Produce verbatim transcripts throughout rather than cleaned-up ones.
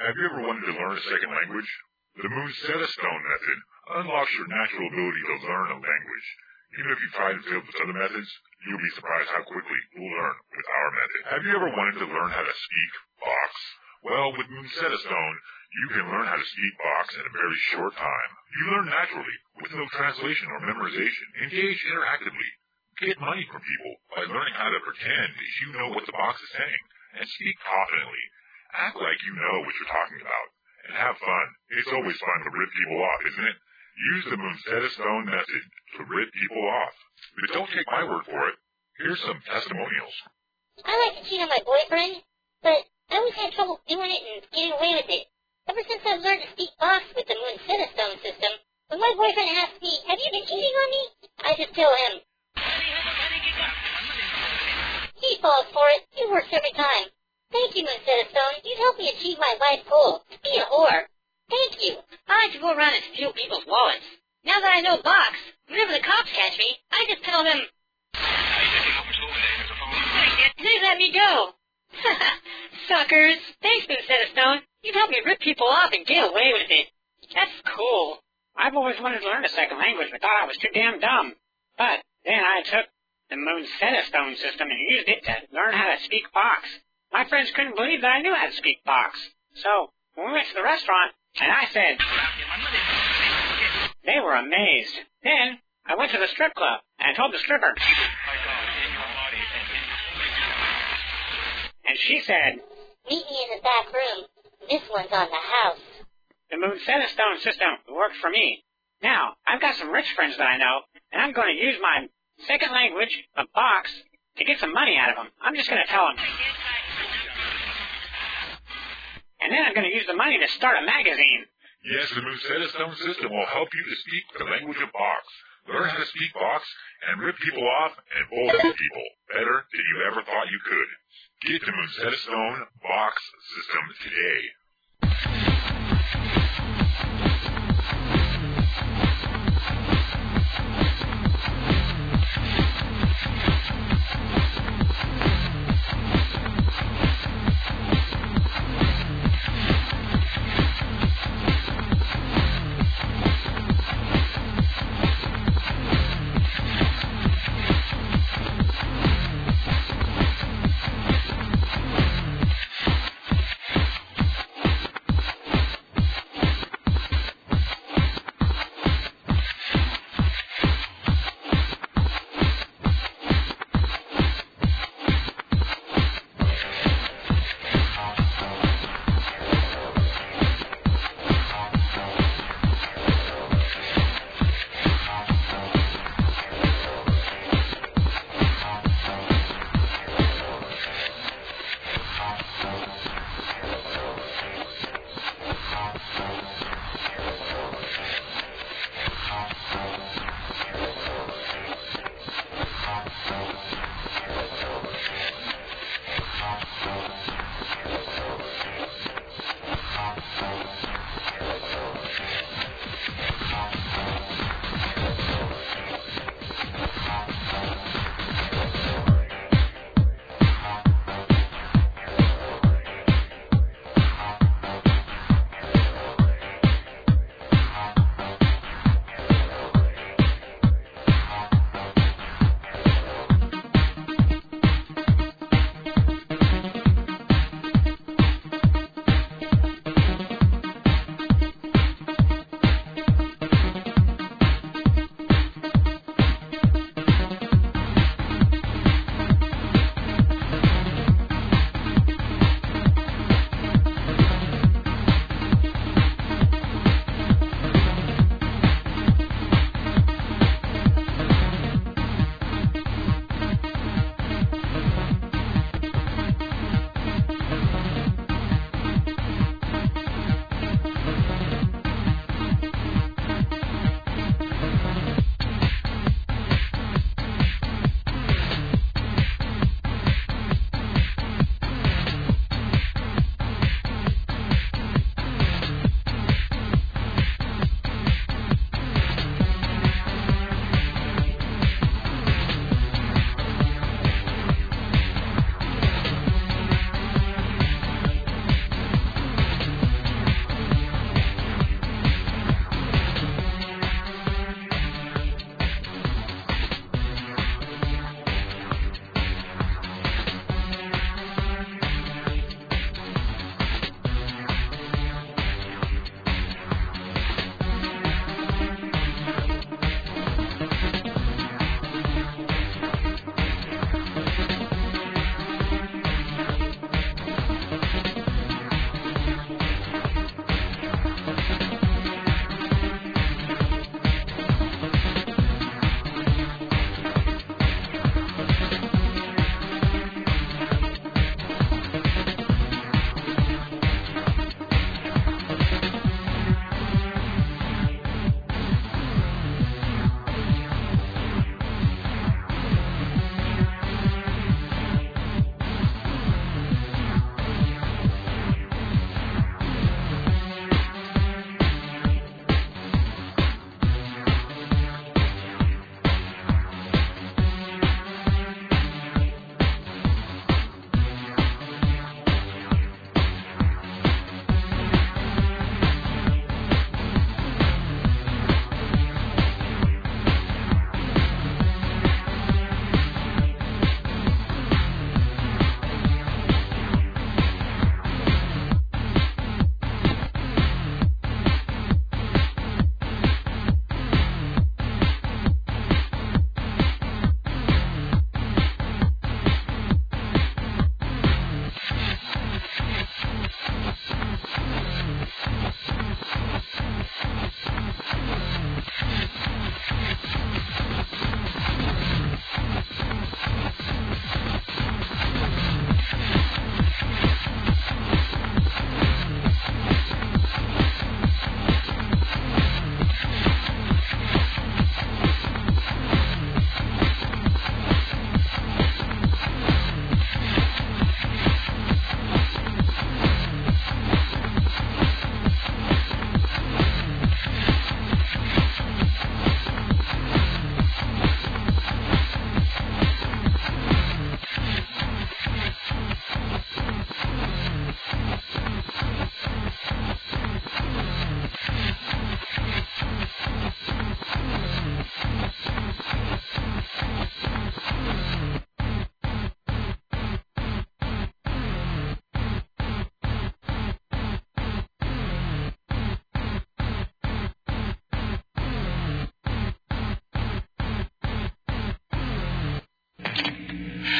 Have you ever wanted to learn a second language? The Moonsetta Stone method unlocks your natural ability to learn a language. Even if you try and fail with other methods, you'll be surprised how quickly you'll learn with our method. Have you ever wanted to learn how to speak box? Well, with Moonsetta Stone, you can learn how to speak box in a very short time. You learn naturally, with no translation or memorization. Engage interactively. Get money from people by learning how to pretend that you know what the box is saying, and speak confidently. Act like you know what you're talking about, and have fun. It's always fun to rip people off, isn't it? Use the Moonsetta Stone method to rip people off. But don't take my word for it. Here's some testimonials. I like to cheat on my boyfriend, but I always had trouble doing it and getting away with it. Ever since I've learned to speak box with the Moonsetta Stone system, when my boyfriend asks me, have you been cheating on me? I just tell him. He falls for it. It works every time. Thank you, Moonsetta Stone. You've helped me achieve my life goal, to be a whore. Thank you. I like to go around and steal people's wallets. Now that I know box, whenever the cops catch me, I just tell them, they let me go. Suckers. Thanks, Moonsetta Stone. You've helped me rip people off and get away with it. That's cool. I've always wanted to learn a second language, but thought I was too damn dumb. But then I took the Moonsetta Stone system and used it to learn how to speak box. My friends couldn't believe that I knew how to speak box. So, when we went to the restaurant, and I said, they were amazed. Then, I went to the strip club, and I told the stripper, and she said, meet me in the back room. This one's on the house. The Moonsetta Stone system worked for me. Now, I've got some rich friends that I know, and I'm going to use my second language, the box, to get some money out of them. I'm just going to tell them. And then I'm going to use the money to start a magazine. Yes, the Moonsetta Stone system will help you to speak the language of box. Learn how to speak box and rip people off and bullshit people better than you ever thought you could. Get the Moonsetta Stone box system today.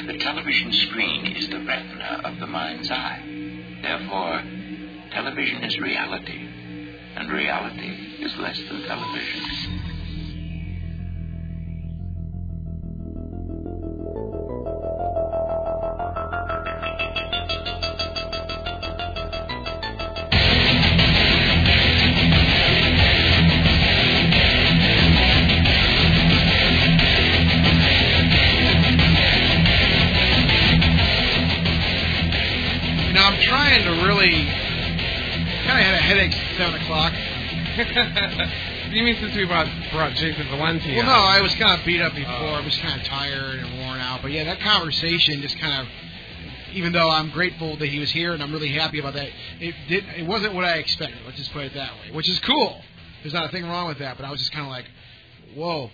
The television screen is the retina of the mind's eye. Therefore, television is reality, and reality is less than television. seven o'clock. You mean since we brought, brought Jason Valenti Well, on? no, I was kind of beat up before. Oh. I was kind of tired and worn out. But, yeah, that conversation just kind of, even though I'm grateful that he was here and I'm really happy about that, it did. It wasn't what I expected. Let's just put it that way, which is cool. There's not a thing wrong with that, but I was just kind of like, whoa.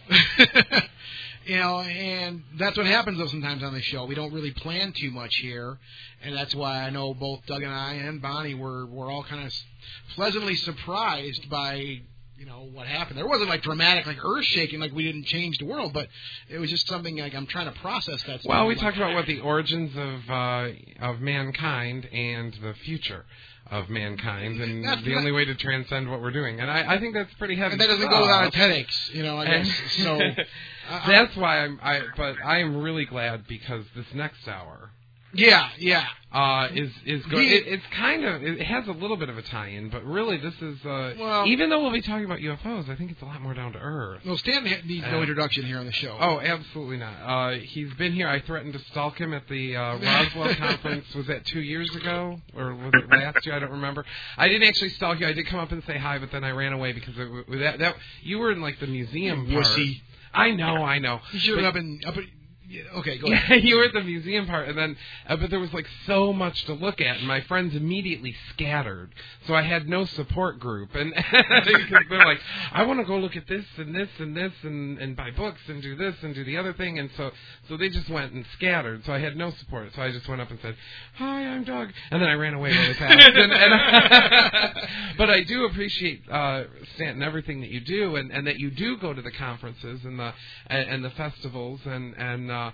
You know, and that's what happens, though, sometimes on the show. We don't really plan too much here, and that's why I know both Doug and I and Bonnie were, were all kind of pleasantly surprised by, you know, what happened. There wasn't, like, dramatic, like, earth-shaking, like we didn't change the world, but it was just something, like, I'm trying to process that. Well, we like, talked about what the origins of uh, of mankind and the future of mankind, and That's the not, only way to transcend what we're doing. And I, I think that's pretty heavy. And that doesn't stuff. go without its headaches, you know, I guess. So uh, that's why I'm. I but I am really glad because this next hour. Yeah, yeah. Uh, is is good. The, It, it's kind of it has a little bit of a tie-in, but really this is uh, well, even though we'll be talking about U F Os, I think it's a lot more down to earth. Well, Stan needs no uh, introduction here on the show. Oh, absolutely not. Uh, he's been here. I threatened to stalk him at the uh, Roswell conference. Was that two years ago or was it last year? I don't remember. I didn't actually stalk you. I did come up and say hi, but then I ran away because it, that that you were in like the museum part. Wussy. I know, I know. You should have been up. Yeah, okay, go ahead. Yeah, you were at the museum part, and then, uh, but there was like so much to look at, and my friends immediately scattered, so I had no support group, and because they're like, I want to go look at this and this and this and and buy books and do this and do the other thing, and so so they just went and scattered, so I had no support, so I just went up and said, hi, I'm Doug, and then I ran away really fast. and, and, but I do appreciate uh, Stanton, everything that you do, and, and that you do go to the conferences and the and, and the festivals and and. Uh,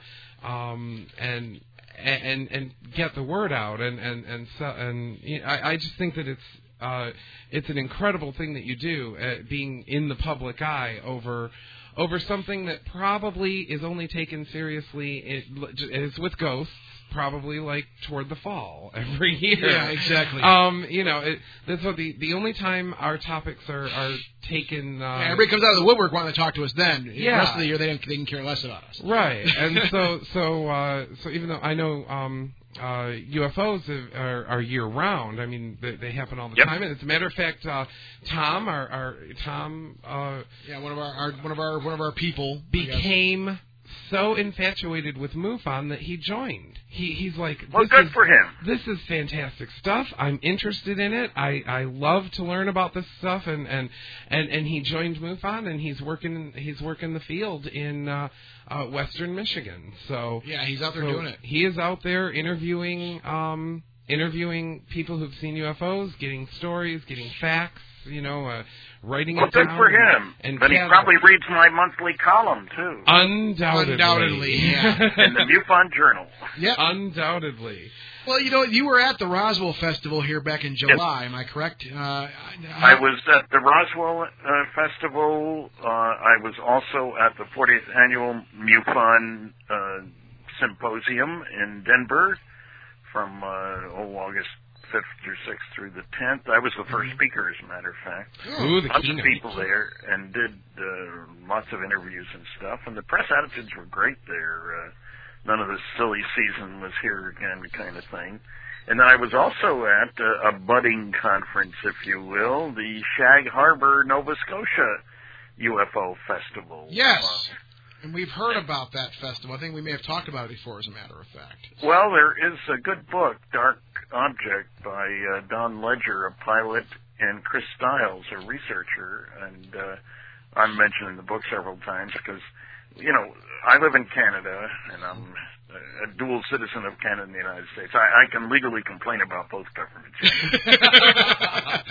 Um, and and and get the word out, and and and so, and you know, I, I just think that it's uh, it's an incredible thing that you do, uh, being in the public eye over over something that probably is only taken seriously. It is with ghosts. Probably like toward the fall every year. Yeah, exactly. Um, you know, it, that's what the the only time our topics are are taken. Uh, yeah, everybody comes out of the woodwork wanting to talk to us. Then yeah. the rest of the year they don't they can care less about us. Right, and so so uh, so even though I know um, uh, U F Os are, are year round, I mean they, they happen all the yep. time. And as a matter of fact, uh, Tom, our, our Tom, uh, yeah, one of our, our one of our one of our people became so infatuated with MUFON that he joined. He he's like, well, this good is, for him. This is fantastic stuff. I'm interested in it. I, I love to learn about this stuff, and, and, and, and he joined MUFON, and he's working he's working the field in uh, uh, Western Michigan. So yeah, he's out there so doing it. He is out there interviewing um, interviewing people who've seen U F Os, getting stories, getting facts. You know, uh, writing well, it down. Well, good for him. And but he probably reads my monthly column, too. Undoubtedly. Undoubtedly, yeah. In the MUFON Journal. Yep. Undoubtedly. Well, you know, you were at the Roswell Festival here back in July, yes. Am I correct? Uh, I, I was at the Roswell uh, Festival. Uh, I was also at the fortieth Annual MUFON uh, Symposium in Denver from uh, oh, August fifth or sixth through the tenth. I was the first speaker, as a matter of fact. Ooh, the lots keynote. of people there, and did uh, lots of interviews and stuff. And the press attitudes were great there. Uh, none of this silly season was here again kind of thing. And then I was also at uh, a budding conference, if you will, the Shag Harbor, Nova Scotia U F O Festival. Yes. Uh, And we've heard about that festival. I think we may have talked about it before, as a matter of fact. Well, there is a good book, Dark Object, by uh, Don Ledger, a pilot, and Chris Stiles, a researcher. And uh, I'm mentioning the book several times because, you know, I live in Canada, and I'm a dual citizen of Canada and the United States. I, I can legally complain about both governments.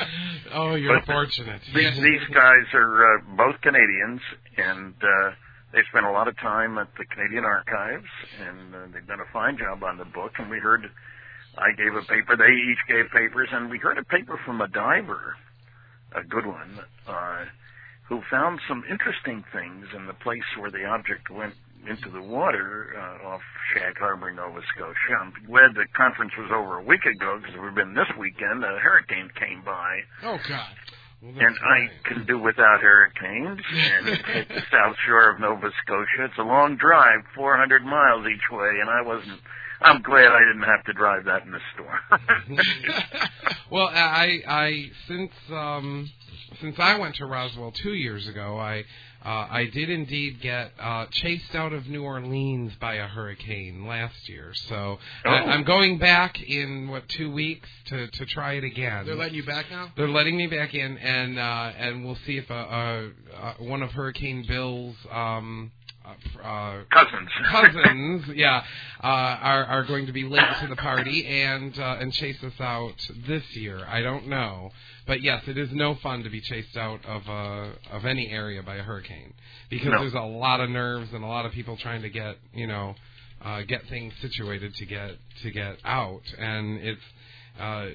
Oh, you're but fortunate. These, these guys are uh, both Canadians, and... Uh, they spent a lot of time at the Canadian Archives, and uh, they've done a fine job on the book. And we heard, I gave a paper, they each gave papers, and we heard a paper from a diver, a good one, uh, who found some interesting things in the place where the object went into the water uh, off Shag Harbor, Nova Scotia. I'm glad the conference was over a week ago, because if it had been this weekend, a hurricane came by. Oh, God. Well, And right. I can do without hurricanes, and hit the south shore of Nova Scotia. It's a long drive, four hundred miles each way, and I wasn't, I'm glad I didn't have to drive that in the storm. Well, I, I, since, um, since I went to Roswell two years ago, I, uh, I did indeed get, uh, chased out of New Orleans by a hurricane last year. So Oh. I, I'm going back in, what, two weeks to, to try it again. They're letting you back now? They're letting me back in, and uh, and we'll see if uh, uh, uh, one of Hurricane Bill's um, uh, uh, Cousins. cousins, yeah, uh, are are going to be late to the party and uh, and chase us out this year. I don't know, but yes, it is no fun to be chased out of uh, of any area by a hurricane, because No. there's a lot of nerves and a lot of people trying to get you know uh, get things situated to get to get out, and it's. Uh,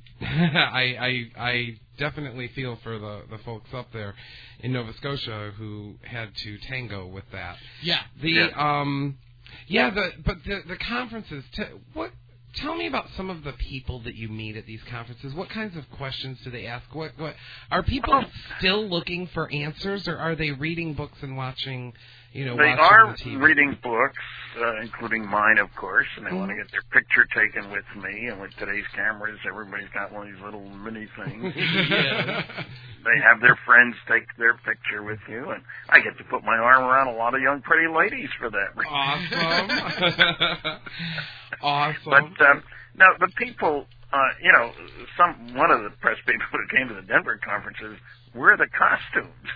I, I I definitely feel for the, the folks up there in Nova Scotia who had to tango with that. Yeah. The Yeah. um yeah the but the the conferences t- what tell me about some of the people that you meet at these conferences. What kinds of questions do they ask? What what are people still looking for answers, or are they reading books and watching you know They watching are the T V? reading books, uh, including mine, of course, and they Mhm. want to get their picture taken with me. And with today's cameras, everybody's got one of these little mini things. Yeah. They have their friends take their picture with you, and I get to put my arm around a lot of young, pretty ladies for that reason. Awesome. Awesome. But um, no, the people, uh, you know, some one of the press people who came to the Denver conferences wear the costumes.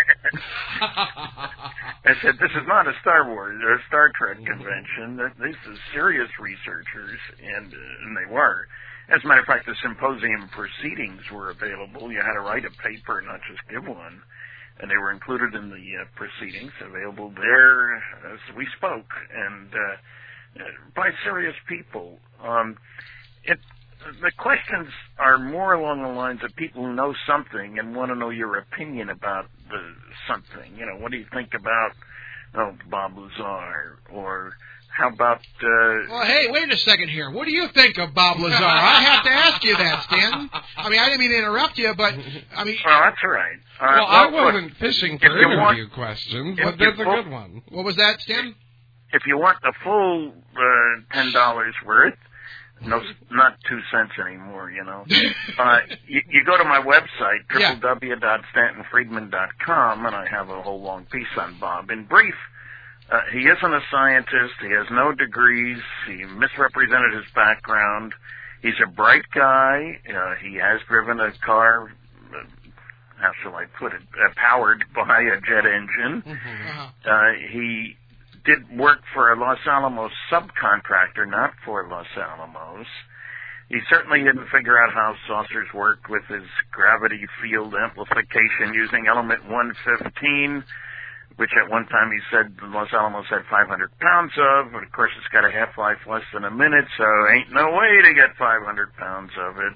I said, this is not a Star Wars or a Star Trek convention. This is serious researchers, and, uh, and they were. As a matter of fact, the symposium proceedings were available. You had to write a paper, not just give one. And they were included in the uh, proceedings, available there as we spoke, and uh, by serious people. Um, it, the questions are more along the lines of people who know something and want to know your opinion about the something. You know, what do you think about, oh, Bob Lazar, or how about... Uh, Well, hey, wait a second here. What do you think of Bob Lazar? I have to ask you that, Stan. I mean, I didn't mean to interrupt you, but, I mean... Oh, that's all right. All right. Well, I Well, wasn't fishing for if you interview want- questions, if but you that's a want- good one. What was that, Stan? If you want the full uh, ten dollars worth, no, not two cents anymore, you know. Uh, you, you go to my website, Yeah. w w w dot stanton friedman dot com, and I have a whole long piece on Bob. In brief, uh, he isn't a scientist. He has no degrees. He misrepresented his background. He's a bright guy. Uh, he has driven a car, uh, how shall I put it, uh, powered by a jet engine. Uh-huh. Uh, he did work for a Los Alamos subcontractor, not for Los Alamos. He certainly didn't figure out how saucers work with his gravity field amplification using element one fifteen, which at one time he said Los Alamos had five hundred pounds of, but of course it's got a half-life less than a minute, so ain't no way to get five hundred pounds of it.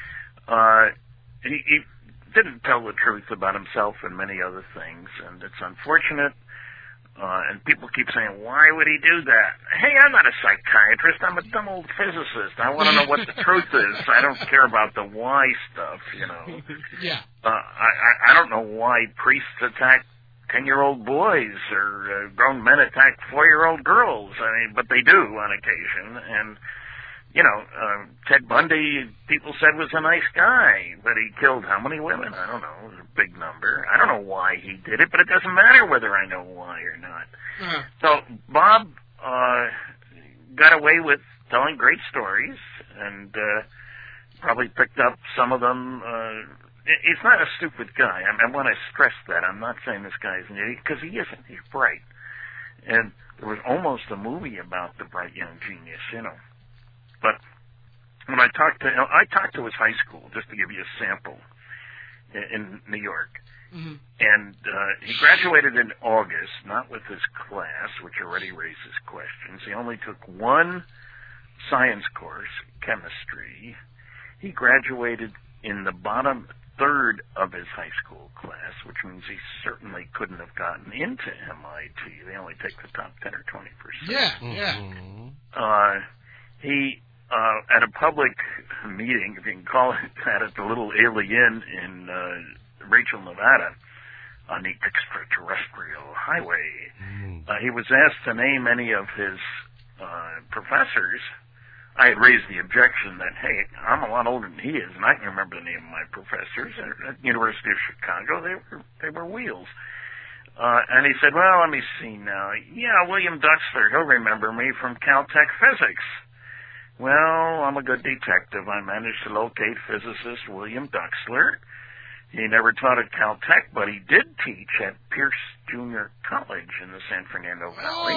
Uh, he, he didn't tell the truth about himself and many other things, and it's unfortunate. Uh, and people keep saying, why would he do that? Hey, I'm not a psychiatrist. I'm a dumb old physicist. I want to know what the truth is. I don't care about the why stuff, you know. Yeah. Uh, I, I, I don't know why priests attack ten-year-old boys or uh, grown men attack four-year-old girls. I mean, but they do on occasion. And, you know, uh, Ted Bundy, people said was a nice guy, but he killed how many women? I don't know. It was a big number. I don't know why he did it, but it doesn't matter whether I know why or not. Uh-huh. So Bob uh, got away with telling great stories, and uh, probably picked up some of them. Uh, he's not a stupid guy. I, I want to stress that. I'm not saying this guy is an idiot, because he isn't. He's bright. And there was almost a movie about the bright young genius, you know. But when I talked to, I talked to his high school, just to give you a sample. in New York. Mm-hmm. And uh, he graduated in August, not with his class, which already raises questions. He only took one science course, chemistry. He graduated in the bottom third of his high school class, which means he certainly couldn't have gotten into M I T. They only take the top ten or twenty percent. Yeah, yeah. Mm-hmm. Uh, he, uh, at a public meeting, if you can call it that, at the Little Alien in uh, Rachel, Nevada, on the extraterrestrial highway, Mm-hmm. uh, he was asked to name any of his uh, professors. I had raised the objection that, hey, I'm a lot older than he is, and I can remember the name of my professors. At the University of Chicago, they were, they were wheels. Uh, and he said, well, let me see now. Yeah, William Duxler, he'll remember me from Caltech Physics. Well, I'm a good detective. I managed to locate physicist William Duxler. He never taught at Caltech, but he did teach at Pierce Junior College in the San Fernando Valley.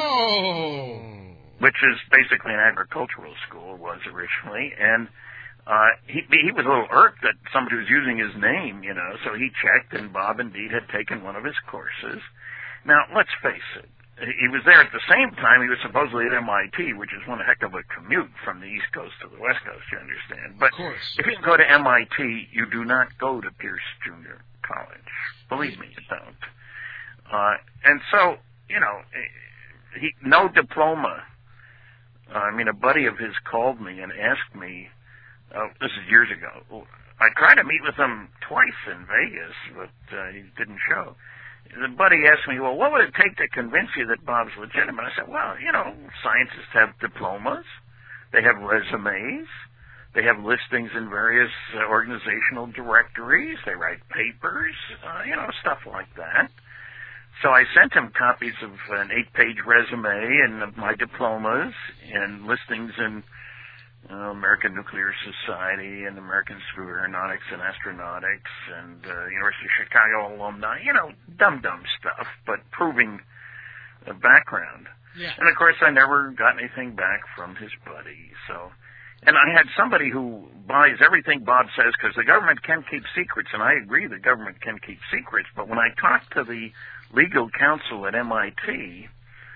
Oh! Which is basically an agricultural school, was originally, and uh, he he was a little irked that somebody was using his name, you know, so he checked, and Bob indeed had taken one of his courses. Now, let's face it, he was there at the same time he was supposedly at M I T, which is one heck of a commute from the East Coast to the West Coast, you understand. But Of course. if you can go to M I T, you do not go to Pierce Junior College. Believe me, you don't. Uh, and so, you know, he no diploma. Uh, I mean, a buddy of his called me and asked me, uh, this is years ago, I tried to meet with him twice in Vegas, but uh, he didn't show. The buddy asked me, well, what would it take to convince you that Bob's legitimate? I said, well, you know, scientists have diplomas, they have resumes, they have listings in various uh, organizational directories, they write papers, uh, you know, stuff like that. So I sent him copies of an eight-page resume and of my diplomas and listings in uh, American Nuclear Society and American Institute of Aeronautics and Astronautics and uh, University of Chicago alumni, you know, dumb-dumb stuff, but proving a background. Yeah. And, of course, I never got anything back from his buddy. So, and I had somebody who buys everything Bob says because the government can keep secrets, and I agree the government can keep secrets, but when I talked to the legal counsel at M I T,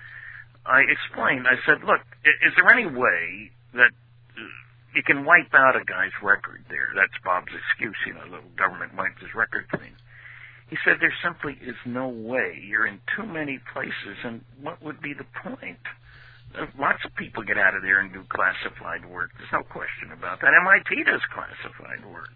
I explained, I said, look, is there any way that you can wipe out a guy's record there? That's Bob's excuse, you know, the government wiped his record clean. He said, there simply is no way. You're in too many places, and what would be the point? Lots of people get out of there and do classified work. There's no question about that. M I T does classified work.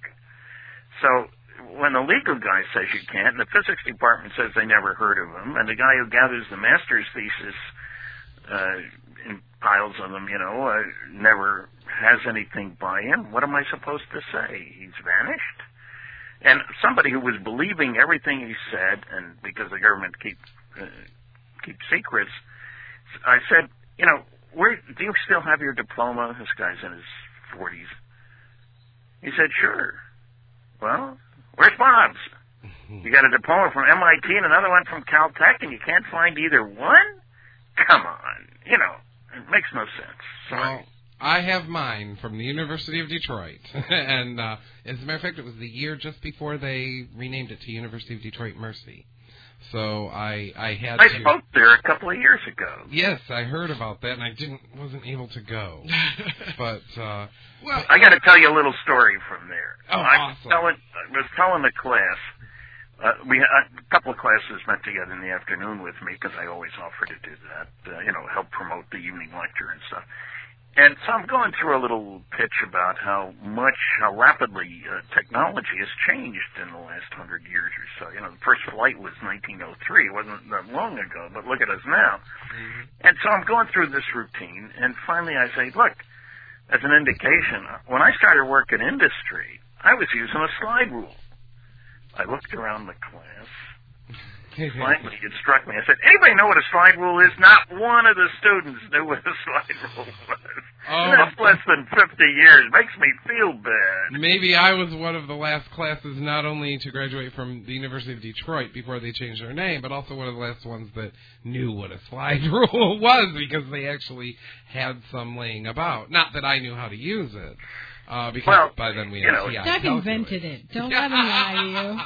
So when the legal guy says you can't, and the physics department says they never heard of him, and the guy who gathers the master's thesis uh, in piles of them, you know, uh, never has anything by him, what am I supposed to say? He's vanished? And somebody who was believing everything he said, and because the government keep uh, keep secrets, I said, you know, where do you still have your diploma? This guy's in his forties. He said, sure. Well, where's Bob's? You got a diploma from M I T and another one from Caltech, and you can't find either one? Come on. You know, it makes no sense. Sorry. Well, I have mine from the University of Detroit. and uh, as a matter of fact, it was the year just before they renamed it to University of Detroit Mercy. So I I had I to... spoke there a couple of years ago. Yes, I heard about that, and I didn't wasn't able to go. but uh, well, I got to tell you a little story from there. Oh, I awesome. was telling, I was telling the class, uh, we had a couple of classes met together in the afternoon with me because I always offer to do that, uh, you know, help promote the evening lecture and stuff. And so I'm going through a little pitch about how much, how rapidly uh, technology has changed in the last hundred years or so. You know, the first flight was nineteen oh three. It wasn't that long ago, but look at us now. Mm-hmm. And so I'm going through this routine, and finally I say, look, as an indication, when I started work in industry, I was using a slide rule. I looked around the class. Finally, it struck me. I said, anybody know what a slide rule is? Not one of the students knew what a slide rule was. Oh. That's less than fifty years. Makes me feel bad. Maybe I was one of the last classes not only to graduate from the University of Detroit before they changed their name, but also one of the last ones that knew what a slide rule was because they actually had some laying about. Not that I knew how to use it. Uh, because well, by then we you know, had Doug invented it. Don't let him lie to you.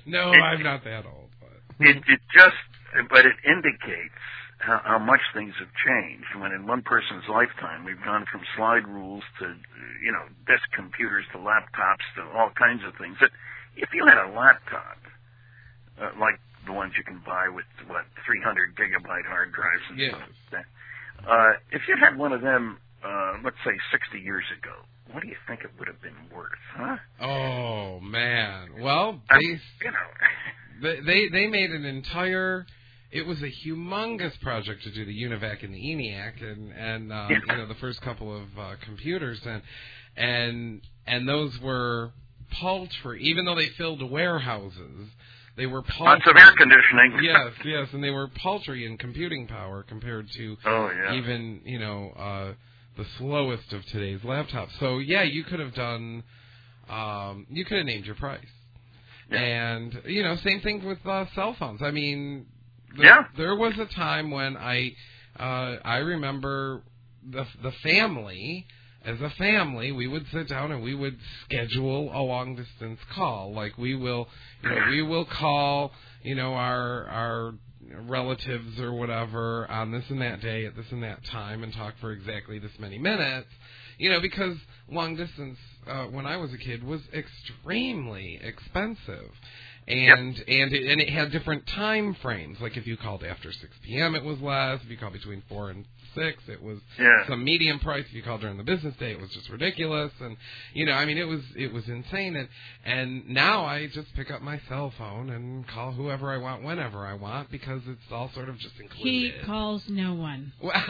No, it, I'm not that old. But. It, it just, but it indicates how, how much things have changed. When in one person's lifetime we've gone from slide rules to, you know, desk computers to laptops to all kinds of things. That if you had a laptop, uh, like the ones you can buy with, what, three hundred gigabyte hard drives and yes. stuff like that, uh, if you had one of them, uh, let's say sixty years ago, what do you think it would have been worth, huh? Oh, man. Well, um, they, you know. they, they, they made an entire... It was a humongous project to do the UNIVAC and the ENIAC, and and uh, yeah. you know the first couple of uh, computers, and and and those were paltry. Even though they filled warehouses, they were paltry. Lots of air conditioning. Yes, yes, and they were paltry in computing power compared to oh, yeah. even you know uh, the slowest of today's laptops. So yeah, you could have done. Um, you could have named your price, yeah. and you know same thing with uh, cell phones. I mean. The, yeah. There was a time when I uh, I remember the the family, as a family, we would sit down and we would schedule a long distance call. Like we will, you know, we will call, you know, our our relatives or whatever on this and that day at this and that time and talk for exactly this many minutes. You know, because long distance uh, when I was a kid was extremely expensive. And yep. and it, and it had different time frames. Like if you called after six p.m., it was less. If you called between four and six, it was yeah. some medium price. If you called during the business day, it was just ridiculous. And you know, I mean, it was it was insane. And and now I just pick up my cell phone and call whoever I want, whenever I want, because it's all sort of just included. He calls no one.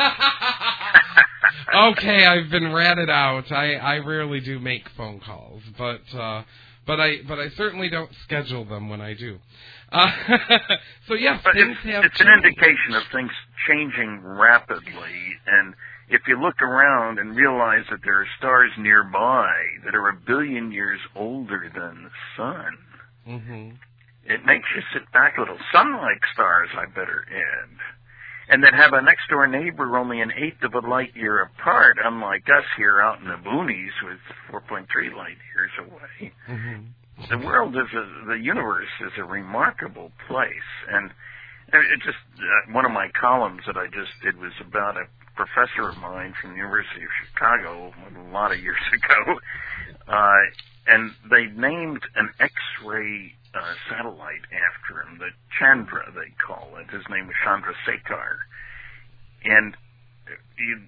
Okay, I've been ratted out. I I rarely do make phone calls, but. uh But I, but I certainly don't schedule them when I do. Uh, so yes, but things it's, have it's changed. an indication of things changing rapidly. And if you look around and realize that there are stars nearby that are a billion years older than the sun, mm-hmm. it makes you sit back a little. Sun-like stars, I better add, and that have a next-door neighbor only an eighth of a light year apart, unlike us here out in the boonies with four point three light years away. Mm-hmm. The world is a, the universe is a remarkable place, and it just uh, one of my columns that I just did was about a professor of mine from the University of Chicago a lot of years ago, uh, and they named an X-ray uh, satellite after him, the Chandra they call it. His name was Chandrasekhar, and you,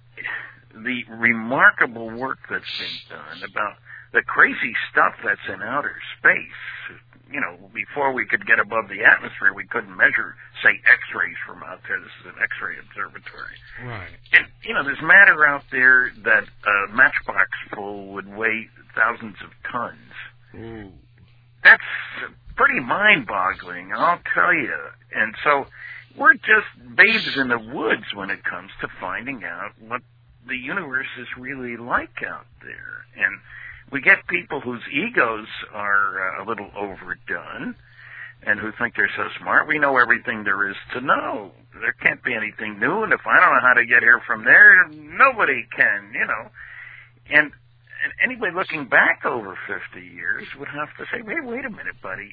the remarkable work that's been done about the crazy stuff that's in outer space. You know, before we could get above the atmosphere, we couldn't measure, say, X-rays from out there. This is an X-ray observatory. Right. And, you know, there's matter out there that a matchbox full would weigh thousands of tons. Ooh. That's pretty mind-boggling, I'll tell you. And so we're just babes in the woods when it comes to finding out what the universe is really like out there. And we get people whose egos are uh, a little overdone and who think they're so smart. We know everything there is to know. There can't be anything new, and if I don't know how to get here from there, nobody can, you know. And, and anybody looking back over fifty years would have to say, wait, wait a minute, buddy.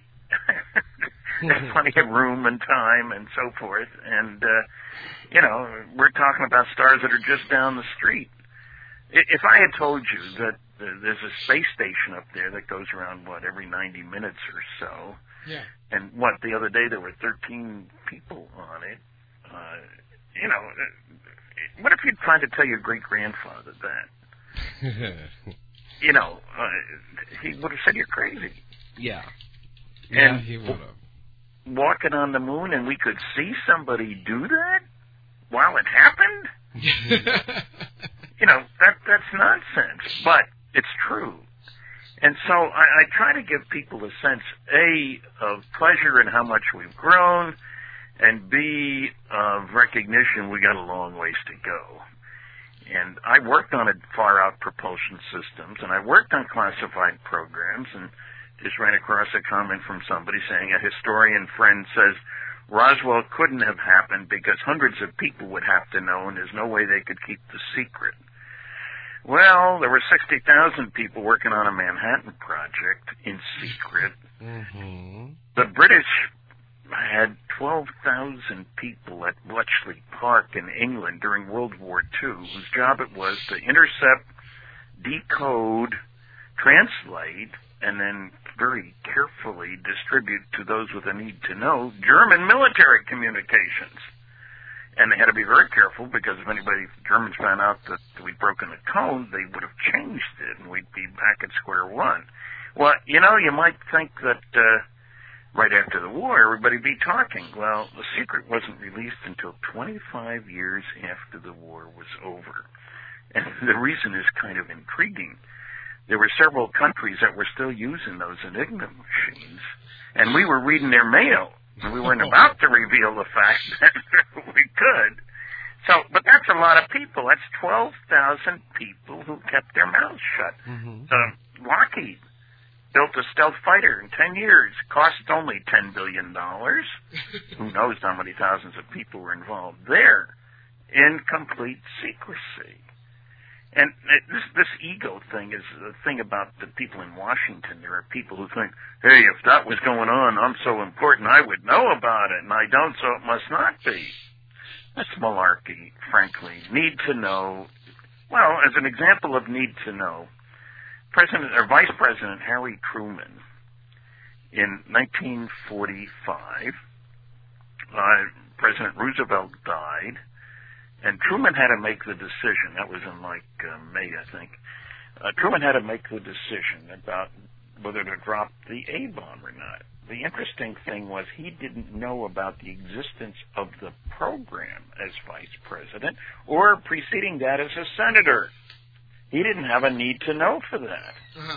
There's plenty of room and time and so forth. And, uh, you know, we're talking about stars that are just down the street. If I had told you that there's a space station up there that goes around, what, every ninety minutes or so, yeah. and what, the other day there were thirteen people on it, uh, you know, what if you'd tried to tell your great-grandfather that? You know, uh, he would have said you're crazy. Yeah. Yeah, and he would have. Walking on the moon and we could see somebody do that while it happened? You know, that that's nonsense, but it's true. And so I, I try to give people a sense, A, of pleasure in how much we've grown, and B, of recognition we got a long ways to go. And I worked on far-out propulsion systems, and I worked on classified programs, and just ran across a comment from somebody saying, a historian friend says, Roswell couldn't have happened because hundreds of people would have to know, and there's no way they could keep the secret. Well, there were sixty thousand people working on a Manhattan Project in secret. Mm-hmm. The British had twelve thousand people at Bletchley Park in England during World War Two, whose job it was to intercept, decode, translate, and then very carefully distribute to those with a need to know German military communications. And they had to be very careful because if anybody, if Germans found out that we'd broken the code, they would have changed it and we'd be back at square one. Well, you know, you might think that uh, right after the war everybody'd be talking. Well, the secret wasn't released until twenty-five years after the war was over. And the reason is kind of intriguing. There were several countries that were still using those Enigma machines, and we were reading their mail. And we weren't about to reveal the fact that we could. So, but that's a lot of people. That's twelve thousand people who kept their mouths shut. Mm-hmm. Uh, Lockheed built a stealth fighter in ten years. Cost only ten billion dollars. Who knows how many thousands of people were involved there in complete secrecy. And this this ego thing is the thing about the people in Washington. There are people who think, hey, if that was going on, I'm so important, I would know about it, and I don't, so it must not be. That's malarkey, frankly. Need to know. Well, as an example of need to know, President or Vice President Harry Truman, in nineteen forty-five, uh, President Roosevelt died. And Truman had to make the decision. That was in like uh, May, I think. Uh, Truman had to make the decision about whether to drop the A-bomb or not. The interesting thing was he didn't know about the existence of the program as vice president or preceding that as a senator. He didn't have a need to know for that. Uh-huh.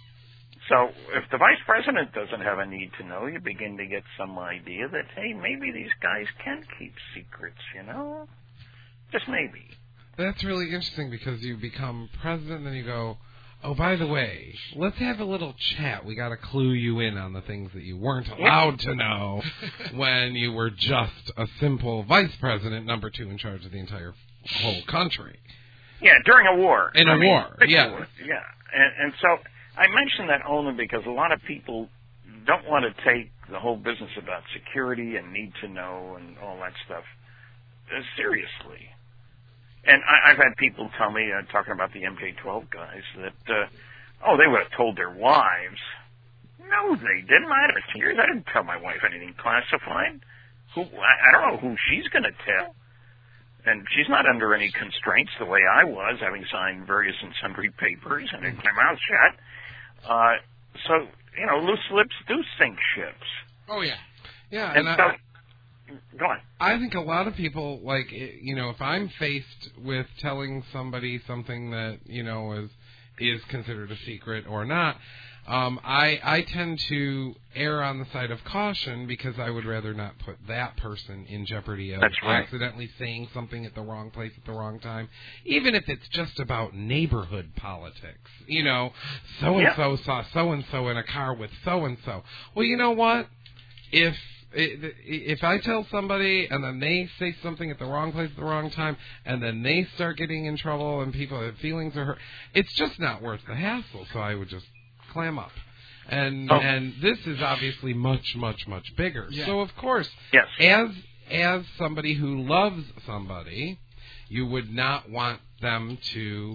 So if the vice president doesn't have a need to know, you begin to get some idea that, hey, maybe these guys can keep secrets, you know? Just maybe. That's really interesting because you become president and then you go, oh, by the way, let's have a little chat. We got to clue you in on the things that you weren't allowed to know when you were just a simple vice president, number two in charge of the entire whole country. Yeah, during a war. In I a mean, war, yeah. War. Yeah. And, and so I mention that only because a lot of people don't want to take the whole business about security and need to know and all that stuff uh, seriously. And I, I've had people tell me, uh, talking about the M K twelve guys, that, uh, oh, they would have told their wives. No, they didn't. I had years. I didn't tell my wife anything classified. Who I, I don't know who she's going to tell. And she's not under any constraints the way I was, having signed various and sundry papers and had my mouth shut. Uh, so, you know, loose lips do sink ships. Oh, yeah. Yeah, And, and so... I, Go on. I think a lot of people, like, you know, if I'm faced with telling somebody something that, you know, is is considered a secret or not, um, I I tend to err on the side of caution because I would rather not put that person in jeopardy of That's right. accidentally saying something at the wrong place at the wrong time, even if it's just about neighborhood politics. You know, so-and-so Yeah. saw so-and-so in a car with so-and-so. Well, you know what? If If I tell somebody and then they say something at the wrong place at the wrong time and then they start getting in trouble and people have feelings are hurt, it's just not worth the hassle. So I would just clam up. And oh. and this is obviously much, much, much bigger. Yeah. So, of course, yes. as as somebody who loves somebody, you would not want them to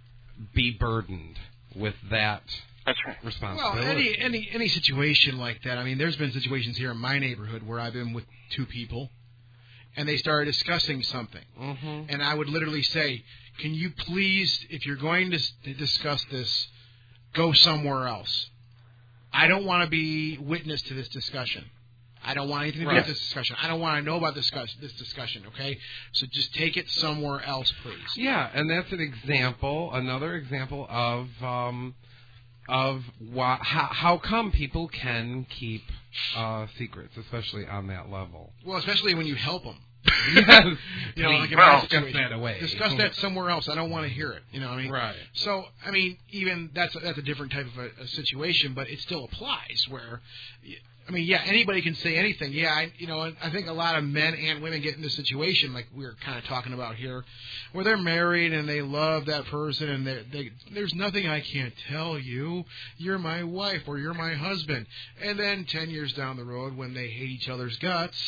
be burdened with that. That's right. Responsibility. Well, any any any situation like that. I mean, there's been situations here in my neighborhood where I've been with two people, and they started discussing something, mm-hmm. and I would literally say, "Can you please, if you're going to, to discuss this, go somewhere else. I don't want to be witness to this discussion. I don't want anything to do Right. with this discussion. I don't want to know about this discuss, this discussion. Okay, so just take it somewhere else, please." Yeah, and that's an example, another example of um, of why, how, how come people can keep uh, secrets, especially on that level. Well, especially when you help them. Yes. You know, like in Well, my discuss situation. that away. Discuss that somewhere else. I don't want to hear it. You know what I mean? Right. So, I mean, even that's a, that's a different type of a, a situation, but it still applies where, I mean, yeah, anybody can say anything. Yeah, I, you know, and I think a lot of men and women get in this situation, like we were kind of talking about here, where they're married and they love that person, and they, they, there's nothing I can't tell you. You're my wife or you're my husband. And then ten years down the road, when they hate each other's guts,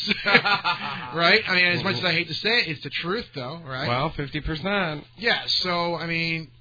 right? I mean, as much as I hate to say it, it's the truth, though, right? Well, fifty percent. Yeah. So, I mean,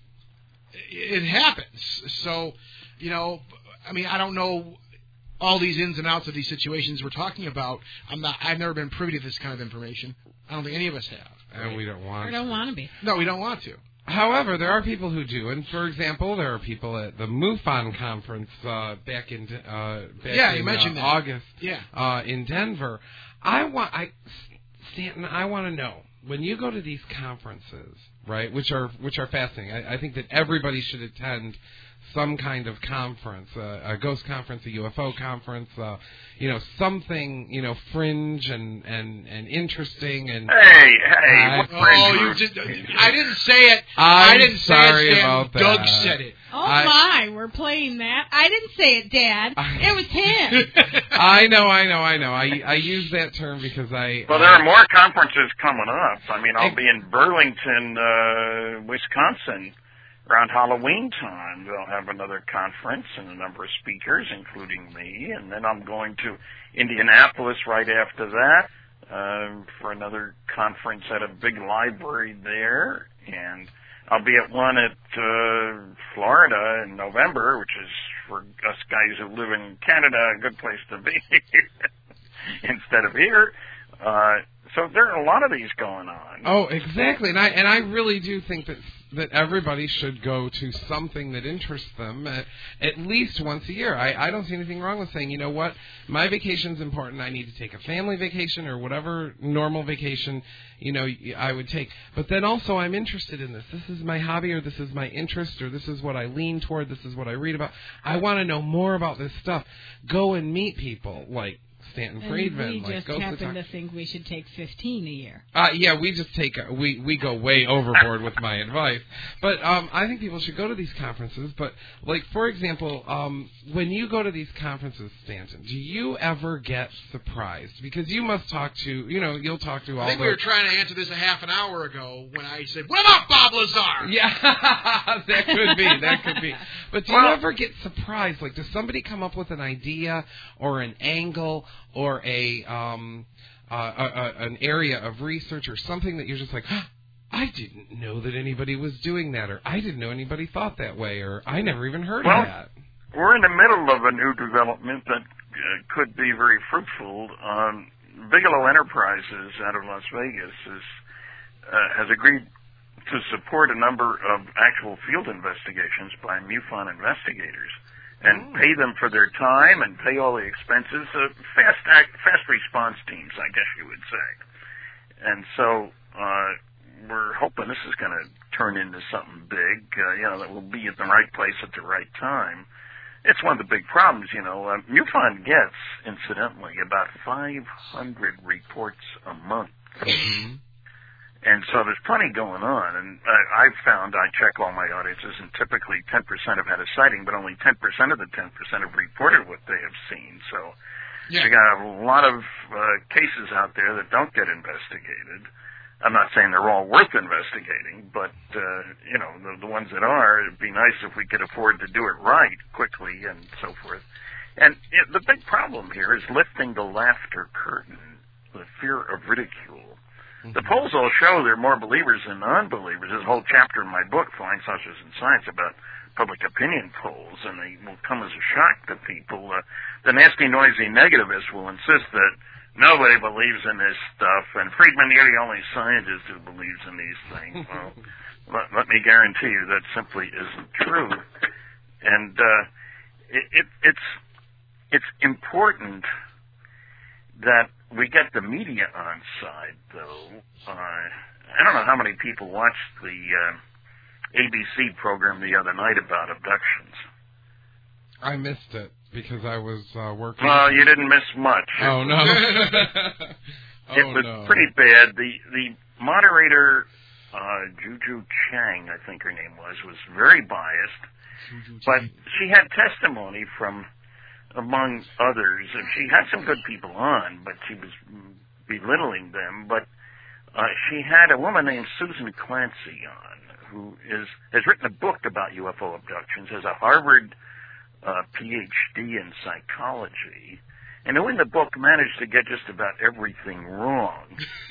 it happens. So, you know, I mean, I don't know all these ins and outs of these situations we're talking about. I'm not. I've never been privy to this kind of information. I don't think any of us have. And we don't want I don't want to be. No, we don't want to. However, there are people who do, and for example, there are people at the MUFON conference uh, back in uh, back Yeah, in you mentioned uh, that. August Yeah. uh, in Denver. I want, I Stanton, I want to know when you go to these conferences, right? Which are which are fascinating. I, I think that everybody should attend some kind of conference, uh, a ghost conference, a U F O conference, uh, you know, something, you know, fringe and, and, and interesting. And Hey, hey, I- what Oh, friend you group? just, I didn't say it. I'm I didn't sorry say it, Stan. about that. Doug said it. Oh, I- my, we're playing that. I didn't say it, Dad. I- It was him. I know, I know, I know. I I use that term because I. Well, there are more conferences coming up. I mean, I'll be in Burlington, uh, Wisconsin around Halloween time. They'll have another conference and a number of speakers, including me. And then I'm going to Indianapolis right after that uh, for another conference at a big library there. And I'll be at one at uh, Florida in November, which is for us guys who live in Canada, a good place to be instead of here. Uh, so there are a lot of these going on. Oh, exactly, and I and I really do think that that everybody should go to something that interests them at, at least once a year. I, I don't see anything wrong with saying, you know what, my vacation's important. I need to take a family vacation or whatever normal vacation, you know, I would take. But then also I'm interested in this. This is my hobby, or this is my interest, or this is what I lean toward. This is what I read about. I want to know more about this stuff. Go and meet people like Stanton And Friedman. we like just Ghost happen Attack. to think we should take fifteen a year. Uh, yeah, we just take we we go way overboard with my advice, but um, I think people should go to these conferences. But like for example, um, when you go to these conferences, Stanton, do you ever get surprised? Because you must talk to you know you'll talk to all. I think the, we were trying to answer this a half an hour ago when I said, "What about Bob Lazar?" Yeah, that could be that could be. But do you ever get surprised? Like, does somebody come up with an idea or an angle or a um uh, a, a, an area of research or something that you're just like, I didn't know that anybody was doing that, or I didn't know anybody thought that way, or I never even heard Well, of that. We're in the middle of a new development that uh, could be very fruitful. Um, Bigelow Enterprises out of Las Vegas is, uh, has agreed to support a number of actual field investigations by MUFON investigators and pay them for their time and pay all the expenses. Uh, fast act, fast response teams, I guess you would say. And so uh, we're hoping this is going to turn into something big, uh, you know, that will be at the right place at the right time. It's one of the big problems, you know. Uh, MUFON gets, incidentally, about five hundred reports a month. Mm-hmm. And so there's plenty going on. And I, I've found, I check all my audiences, and typically ten percent have had a sighting, but only ten percent of the ten percent have reported what they have seen. So Yeah. you got a lot of uh, cases out there that don't get investigated. I'm not saying they're all worth investigating, but, uh, you know, the, the ones that are, it'd be nice if we could afford to do it right, quickly, and so forth. And it, the big problem here is lifting the laughter curtain, the fear of ridicule. The polls all show there are more believers than non-believers. There's a whole chapter in my book, Flying Saucers and Science, about public opinion polls, and they will come as a shock to people. Uh, the nasty, noisy negativists will insist that nobody believes in this stuff, and Friedman, you're the only scientist who believes in these things. Well, let, let me guarantee you that simply isn't true. And uh, it, it, it's it's important that we get the media on side, though. Uh, I don't know how many people watched the uh, A B C program the other night about abductions. I missed it because I was uh, working. Well, you didn't miss much. Oh, no. it Oh, was no. pretty bad. The the moderator, uh, Juju Chang, I think her name was, was very biased. But she had testimony from, among others, and she had some good people on, but she was belittling them. But uh, she had a woman named Susan Clancy on, who is has written a book about U F O abductions, has a Harvard uh, P H D in psychology, and who in the book managed to get just about everything wrong.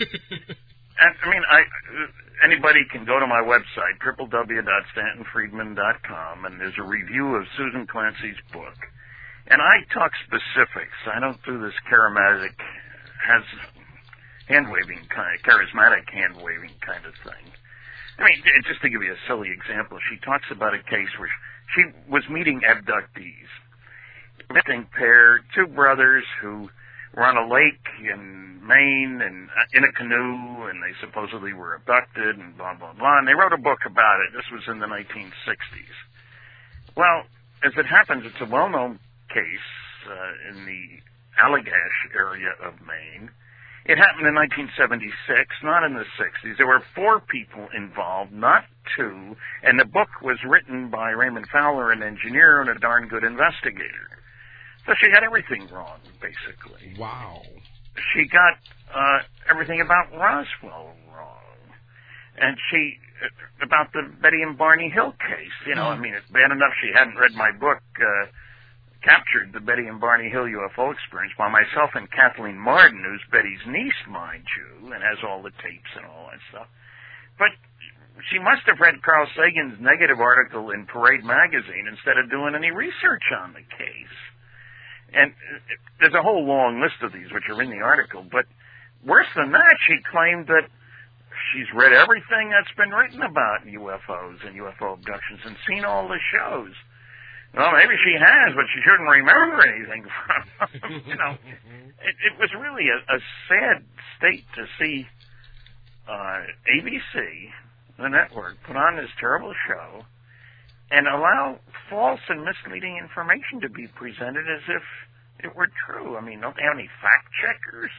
And, I mean, I anybody can go to my website, w w w dot stanton friedman dot com, and there's a review of Susan Clancy's book. And I talk specifics. I don't do this charismatic, has hand-waving kind, charismatic hand-waving kind of thing. I mean, just to give you a silly example, she talks about a case where she was meeting abductees. A missing pair, two brothers who were on a lake in Maine and in a canoe, and they supposedly were abducted and blah, blah, blah. And they wrote a book about it. This was in the nineteen sixties. Well, as it happens, it's a well-known case uh, in the Allagash area of Maine. It happened in nineteen seventy-six, not in the sixties. There were four people involved, not two, and the book was written by Raymond Fowler, an engineer and a darn good investigator. So she got everything wrong, basically. Wow. She got uh, everything about Roswell wrong. And she, about the Betty and Barney Hill case, you know, I mean, it's bad enough she hadn't read my book, uh, Captured, the Betty and Barney Hill U F O Experience, by myself and Kathleen Martin, who's Betty's niece, mind you, and has all the tapes and all that stuff. But she must have read Carl Sagan's negative article in Parade magazine instead of doing any research on the case. And there's a whole long list of these which are in the article, but worse than that, she claimed that she's read everything that's been written about U F Os and U F O abductions and seen all the shows. Well, maybe she has, but she shouldn't remember anything from them. You know, it, it was really a, a sad state to see uh, A B C, the network, put on this terrible show and allow false and misleading information to be presented as if it were true. I mean, don't they have any fact checkers?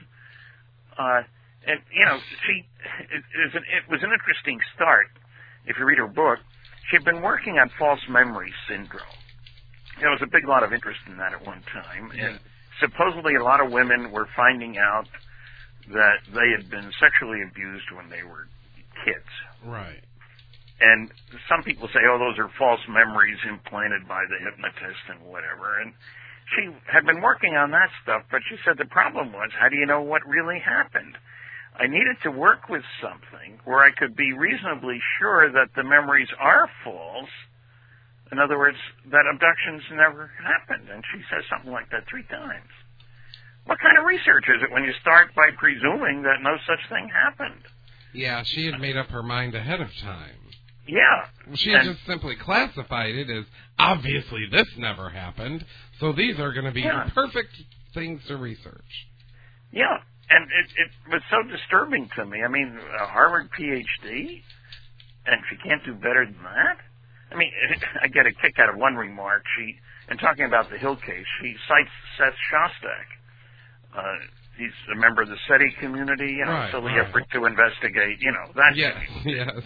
Uh, and, you know, she, it, it, an, it was an interesting start. If you read her book, she had been working on false memory syndrome. There was a big lot of interest in that at one time. And supposedly a lot of women were finding out that they had been sexually abused when they were kids. Right. And some people say, oh, those are false memories implanted by the hypnotist and whatever. And she had been working on that stuff, but she said the problem was, how do you know what really happened? I needed to work with something where I could be reasonably sure that the memories are false. In other words, that abductions never happened. And she says something like that three times. What kind of research is it when you start by presuming that no such thing happened? Yeah, she had made up her mind ahead of time. Yeah. She and, just simply classified it as, obviously this never happened, so these are going to be yeah. perfect things to research. Yeah, and it, it was so disturbing to me. I mean, a Harvard P H D, and she can't do better than that? I mean, I get a kick out of one remark. She, in talking about the Hill case, she cites Seth Shostak. Uh, he's a member of the SETI community, you know, right, so the right. effort to investigate, you know, that. Yes, yes.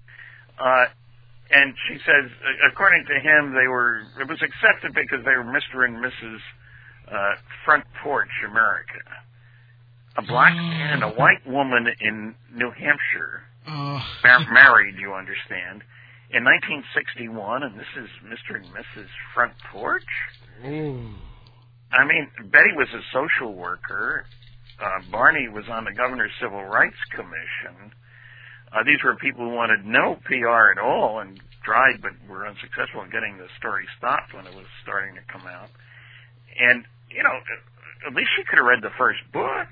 Uh, and she says, according to him, they were, it was accepted because they were Mister and Missus Uh, Front Porch America. A black man and a white woman in New Hampshire, Oh. mar- married, you understand, in nineteen sixty-one, and this is Mister and Missus Front Porch? Ooh. I mean, Betty was a social worker. Uh, Barney was on the Governor's Civil Rights Commission. Uh, these were people who wanted no P R at all and tried but were unsuccessful in getting the story stopped when it was starting to come out. And, you know, at least she could have read the first book.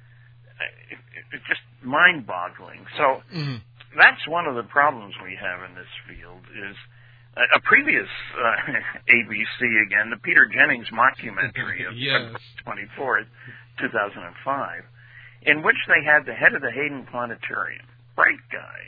It, it, it's just mind-boggling. So Mm-hmm. that's one of the problems we have in this field is a, a previous uh, A B C, again, the Peter Jennings mockumentary of Yes. February twenty-fourth, two thousand five, in which they had the head of the Hayden Planetarium, bright guy,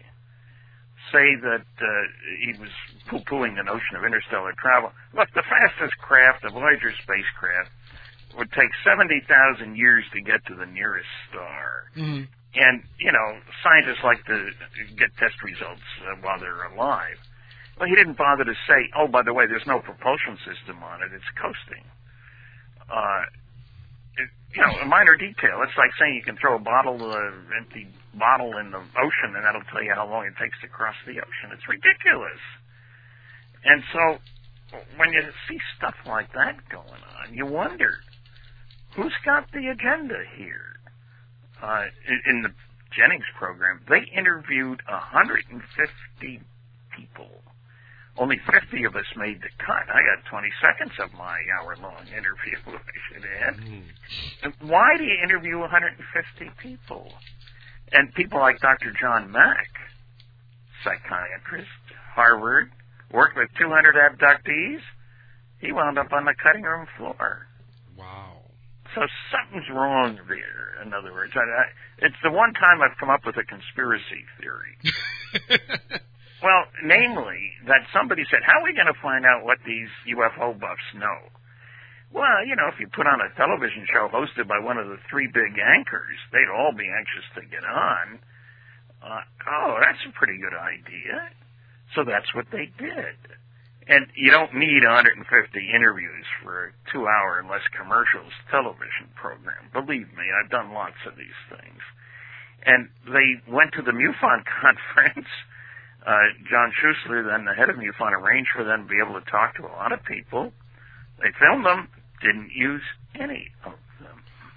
say that uh, he was poo-pooing the notion of interstellar travel. Look, the fastest craft, the Voyager spacecraft, would take seventy thousand years to get to the nearest star. Mm-hmm. And, you know, scientists like to get test results uh, while they're alive. Well, he didn't bother to say, oh, by the way, there's no propulsion system on it. It's coasting. Uh, it, you know, a minor detail. It's like saying you can throw a bottle, uh, empty bottle in the ocean, and that'll tell you how long it takes to cross the ocean. It's ridiculous. And so when you see stuff like that going on, you wonder, who's got the agenda here? Uh, in the Jennings program, they interviewed one hundred fifty people. Only fifty of us made the cut. I got twenty seconds of my hour-long interview I should add. Mm. Why do you interview one hundred fifty people? And people like Doctor John Mack, psychiatrist, Harvard, worked with two hundred abductees. He wound up on the cutting room floor. Wow. So something's wrong there, in other words. I, I, it's the one time I've come up with a conspiracy theory. Well, namely, that somebody said, how are we going to find out what these U F O buffs know? Well, you know, if you put on a television show hosted by one of the three big anchors, they'd all be anxious to get on. Uh, oh, that's a pretty good idea. So that's what they did. And you don't need one hundred fifty interviews for a two-hour and less commercials television program. Believe me, I've done lots of these things. And they went to the MUFON conference. Uh, John Schuessler, then the head of MUFON, arranged for them to be able to talk to a lot of people. They filmed them, didn't use any of them.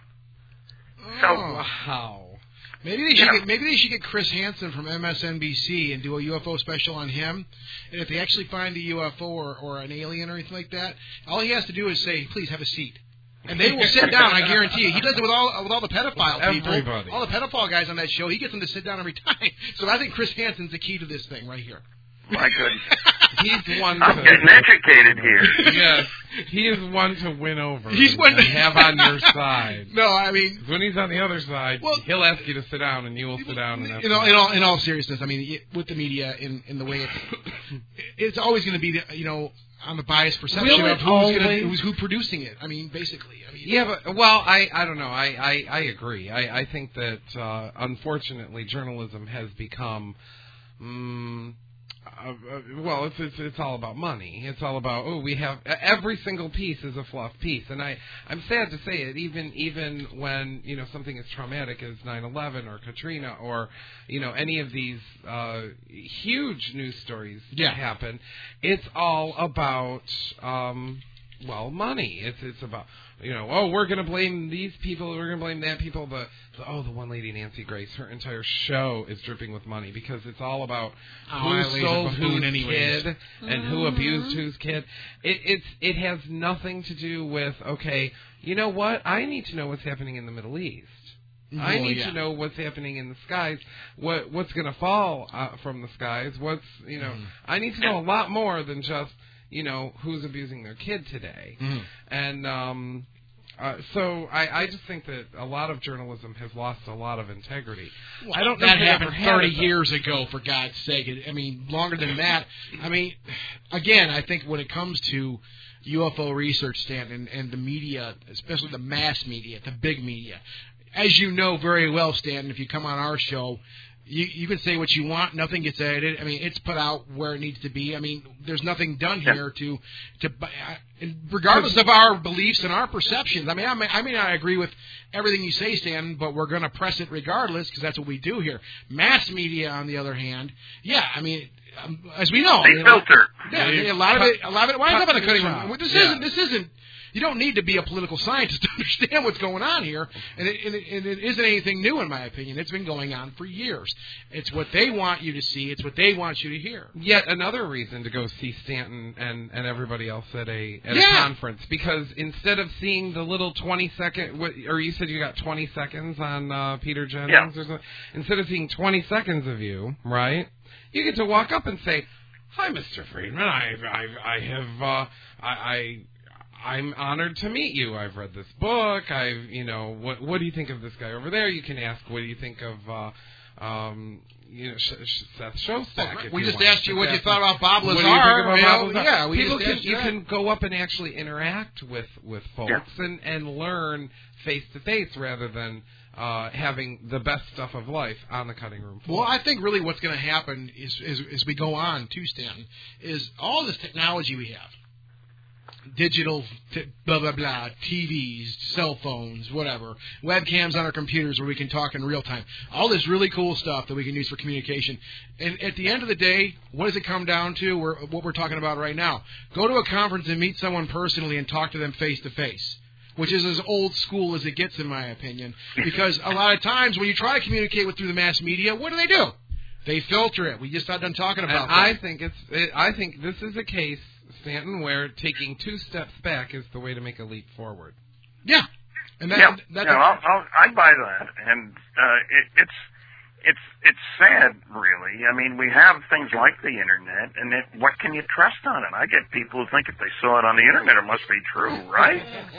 So, oh, wow. Maybe they should get, maybe they should get Chris Hansen from M S N B C and do a U F O special on him. And if they actually find a U F O or, or an alien or anything like that, all he has to do is say, "Please have a seat," and they will sit down. I guarantee you. He does it with all with all the pedophile people, everybody. all the pedophile guys on that show. He gets them to sit down every time. So I think Chris Hansen's the key to this thing right here. My goodness. He's one I'm to, getting educated here. Yes, he is one to win over. He's one to have on your side. No, I mean, when he's on the other side, well, he'll ask you to sit down, and you will sit down. And you know, in all in all seriousness, I mean, with the media in in the way it's it's always going to be, you know, on the biased perception Will of who's, always... gonna, who's who producing it. I mean, basically. I mean, yeah, but well, I I don't know. I I, I agree. I I think that uh, unfortunately, journalism has become. Um, Uh, uh, well, it's, it's it's all about money. It's all about oh, we have every single piece is a fluff piece, and I I'm sad to say it. Even even when you know something as traumatic as nine eleven or Katrina or you know any of these uh, huge news stories yeah. that happen, it's all about um, well money. It's it's about. You know, oh, we're going to blame these people, we're going to blame that people. The, the oh, the one lady, Nancy Grace, her entire show is dripping with money because it's all about oh, who sold whose anyways. kid and mm-hmm. who abused whose kid. It, it's it has nothing to do with okay, you know what? I need to know what's happening in the Middle East. Oh, I need yeah. to know what's happening in the skies. What what's going to fall uh, from the skies? What's you know? Mm. I need to know a lot more than just. You know, who's abusing their kid today. Mm-hmm. And um, uh, so I, I just think that a lot of journalism has lost a lot of integrity. Well, I don't know that if happened ever thirty had years ago, for God's sake. I mean, longer than that. I mean, again, I think when it comes to U F O research, Stan, and, and the media, especially the mass media, the big media, as you know very well, Stan, if you come on our show, You you can say what you want. Nothing gets edited. I mean, it's put out where it needs to be. I mean, there's nothing done here to to regardless of our beliefs and our perceptions. I mean, I may, I may not agree with everything you say, Stan, but we're going to press it regardless because that's what we do here. Mass media, on the other hand, yeah, I mean, um, as we know, they filter. Yeah, a lot of it, a lot of it winds up in the cutting room. This isn't. This isn't. You don't need to be a political scientist to understand what's going on here, and it, and, it, and it isn't anything new, in my opinion. It's been going on for years. It's what they want you to see. It's what they want you to hear. Yet another reason to go see Stanton and, and everybody else at a at yeah. a conference, because instead of seeing the little twenty second, what, or you said you got twenty seconds on uh, Peter Jennings, yeah. or something. Instead of seeing twenty seconds of you, right? You get to walk up and say, "Hi, Mister Friedman. I I I have uh, I." I I'm honored to meet you. I've read this book. I've, you know, what what do you think of this guy over there? You can ask, what do you think of uh, um, you know, Sh- Sh- Seth Shostak. We if just you want. asked you But what you that's thought not- about Bob What Lazar. do you think about you Bob know? Lazar? Yeah, we People just can, asked you that. can go up and actually interact with, with folks Yeah. and, and learn face-to-face rather than uh, having the best stuff of life on the cutting room floor. Well, I think really what's going to happen is, is as we go on, too, Stanton, is all this technology we have. Digital, t- blah, blah, blah, T Vs, cell phones, whatever, webcams on our computers where we can talk in real time. All this really cool stuff that we can use for communication. And at the end of the day, what does it come down to? We're, what we're talking about right now. Go to a conference and meet someone personally and talk to them face-to-face, which is as old school as it gets, in my opinion. Because a lot of times when you try to communicate with through the mass media, what do they do? They filter it. We just got done talking about and that. I think it's. It, I think this is a case, Stanton, where taking two steps back is the way to make a leap forward. Yeah, and that, yeah, that's yeah, I'll, I'll, I buy that, and uh, it, it's it's it's sad, really. I mean, we have things like the internet, and it, what can you trust on it? I get people who think if they saw it on the internet, it must be true, right?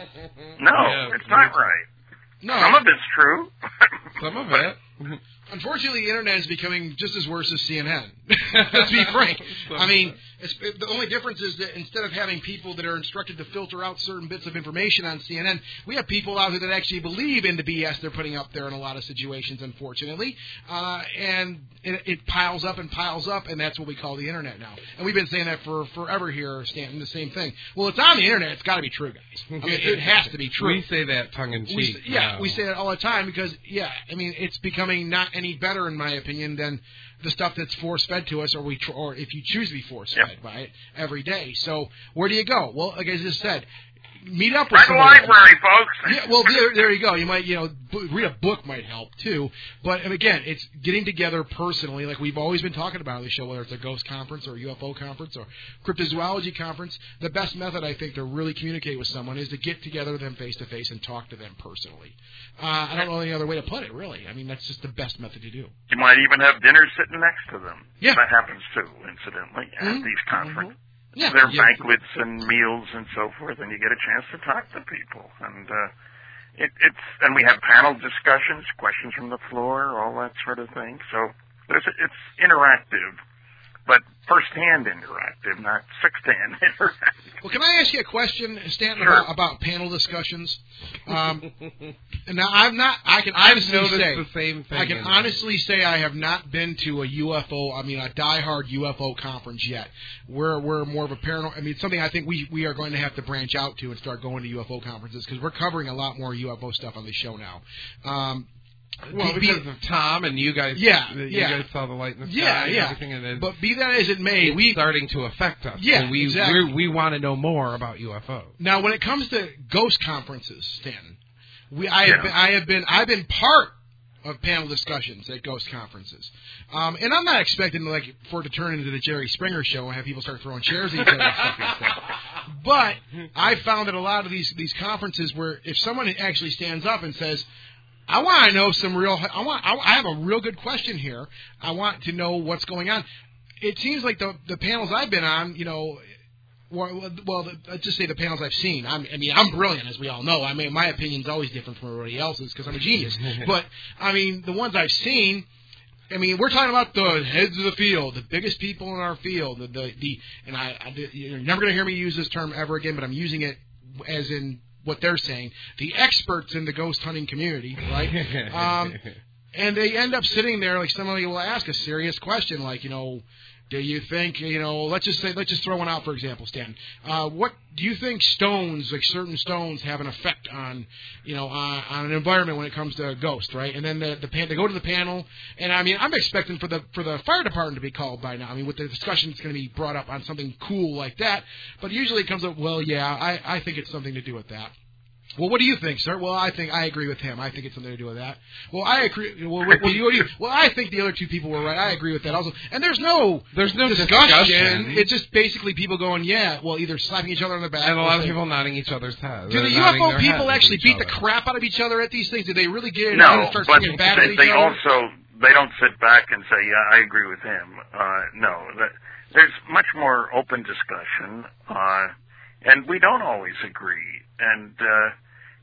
No, Yeah, it's not right. no. Some of it's true. Some of it. Unfortunately, the internet is becoming just as worse as C N N. Let's be frank. I mean, it's, it, the only difference is that instead of having people that are instructed to filter out certain bits of information on C N N, we have people out there that actually believe in the B S they're putting up there in a lot of situations, unfortunately. Uh, and it, it piles up and piles up, and that's what we call the internet now. And we've been saying that for forever here, Stanton, the same thing. Well, it's on the internet. It's got to be true, guys. I mean, it has to be true. We say that tongue-in-cheek. We, yeah, now. we say that all the time because, yeah, I mean, it's becoming not any better, in my opinion, than the stuff that's force-fed to us, or we, tr- or if you choose to be force-fed Yep. by it every day. So where do you go? Well, like I just said, meet up with Right to the somebody. library, folks. Yeah, well, there, there you go. You might, you know, b- read a book might help too. But and again, it's getting together personally, like we've always been talking about on the show, whether it's a ghost conference or a U F O conference or cryptozoology conference. The best method, I think, to really communicate with someone is to get together with them face to face and talk to them personally. Uh, I don't know any other way to put it, really. I mean, that's just the best method to do. You might even have dinner sitting next to them. Yeah. That happens too, incidentally, at Mhm. these conferences. Yeah, There are yeah. banquets and meals and so forth, and you get a chance to talk to people. And uh, it, it's and we have panel discussions, questions from the floor, all that sort of thing. So there's a, it's interactive, but first-hand interactive, not sixth-hand interactive. Well, can I ask you a question, Stanton, Sure. about, about panel discussions? Um, and now I'm not. I can I've honestly noticed say the same thing. I can in- honestly say I have not been to a U F O. I mean, a diehard U F O conference yet. We're we're more of a paranormal. I mean, it's something I think we we are going to have to branch out to and start going to U F O conferences because we're covering a lot more U F O stuff on the show now. Um, Well, be- because of Tom and you guys, Yeah, you yeah. guys saw the light in the sky Yeah, and yeah. everything, and it's, but be that as it may, it's we starting to affect us. Yeah, and we exactly. we're, we want to know more about U F Os. now when it comes to ghost conferences, Stanton, we I have Yeah. been, I have been I've been part of panel discussions at ghost conferences, um, and I'm not expecting like for it to turn into the Jerry Springer show and have people start throwing chairs at each other and stuff like that. But I found that a lot of these these conferences where if someone actually stands up and says, I want to know some real. I want. I have a real good question here. I want to know what's going on. It seems like the the panels I've been on, you know, well, well the, let's just say the panels I've seen. I'm, I mean, I'm brilliant, as we all know. I mean, my opinion's always different from everybody else's because I'm a genius. But I mean, the ones I've seen. I mean, we're talking about the heads of the field, the biggest people in our field. The the, the and I, I you're never going to hear me use this term ever again, but I'm using it as in what they're saying, the experts in the ghost hunting community, right? Um, and they end up sitting there like somebody will ask a serious question, like, you know, do you think, you know, let's just say, let's just throw one out, for example, Stan. Uh, what do you think stones, like certain stones, have an effect on, you know, on, on an environment when it comes to a ghost, right? And then the, the pan, they go to the panel, and I mean, I'm expecting for the for the fire department to be called by now. I mean, with the discussion, it's going to be brought up on something cool like that. But usually it comes up, well, yeah, I, I think it's something to do with that. Well, what do you think, sir? Well, I think I agree with him. I think it's something to do with that. Well, I agree. Well, what, what do you, what do you, well, I think the other two people were right. I agree with that also. And there's no There's no discussion. discussion. It's just basically people going, yeah, well, either slapping each other on the back. And a or lot of saying- people nodding each other's heads. Do the They're U F nodding O their people heads at actually each beat the other. crap out of each other at these things? Do they really get in No, and start but swinging back they, at each they other? also they don't sit back and say, "Yeah, I agree with him." Uh, no, that, there's much more open discussion, uh, and we don't always agree. And uh,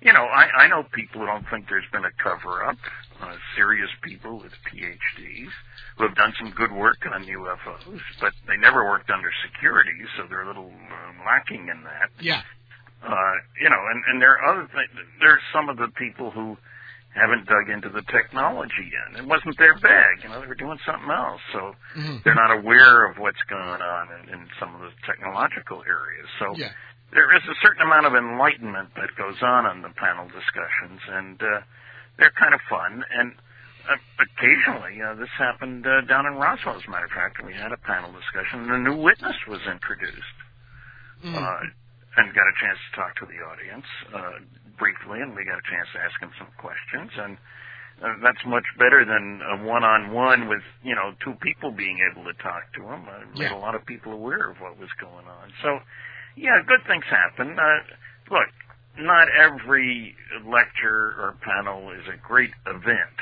you know, I, I know people who don't think there's been a cover-up, uh, serious people with P H Ds who have done some good work on U F Os, but they never worked under security, so they're a little uh, lacking in that. Yeah. Uh, you know, and, and there are other things. There's some of the people who haven't dug into the technology yet. It wasn't their bag. You know, they were doing something else, so Mm-hmm. they're not aware of what's going on in, in some of the technological areas. So Yeah. there is a certain amount of enlightenment that goes on in the panel discussions, and uh, they're kind of fun. And uh, occasionally, uh, this happened uh, down in Roswell, as a matter of fact. We had a panel discussion, and a new witness was introduced, Mm-hmm. uh, and got a chance to talk to the audience uh, briefly, and we got a chance to ask him some questions. And uh, that's much better than a one-on-one with, you know, two people being able to talk to him. Uh, made Yeah. a lot of people aware of what was going on. So, yeah, good things happen. Uh, look, not every lecture or panel is a great event.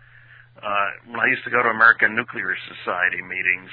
Uh, when I used to go to American Nuclear Society meetings,